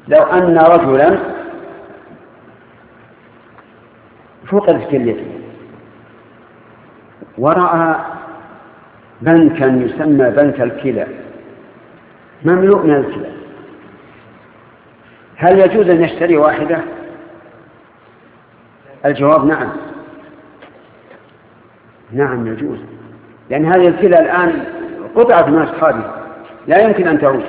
لو أن رجلا فقدت كليته ورأى بنكا يسمى بنك الكلى مملوء من الكلى، هل يجوز أن يشتري واحدة؟ الجواب نعم، نعم يجوز، لأن هذه الكلى الآن قطعت من أصحابها لا يمكن أن تعود،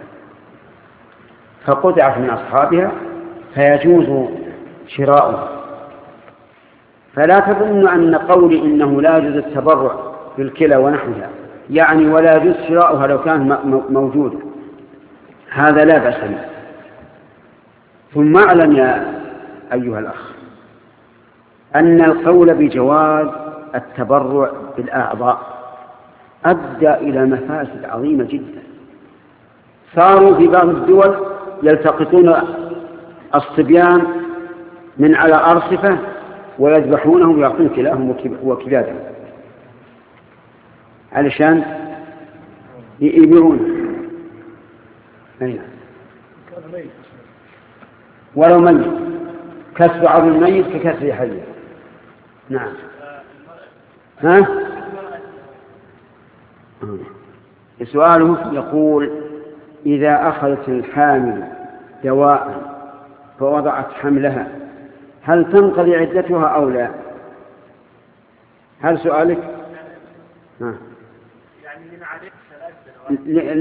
فقطعت من أصحابها فيجوز شراؤها. فلا تظن أن قولي إنه لا يجوز التبرع بالكلى ونحوها يعني ولا يجوز شراؤها لو كانت موجودة، هذا لا بأس به. ثم اعلم يا أيها الأخ أن القول بجواز التبرع بالأعضاء أدى إلى مفاسد عظيمة جدا. صاروا في بعض الدول يلتقطون الصبيان من على أرصفة ويذبحونهم ويعطون كلاهم وكلادهم علشان يبيعون ولو ميت، كسر عظم الميت ككسر حيه. نعم. ها؟ سؤاله يقول إذا أخذت الحامل دواء فوضعت حملها هل تنقضي عدتها أو لا؟ هل سؤالك؟ يعني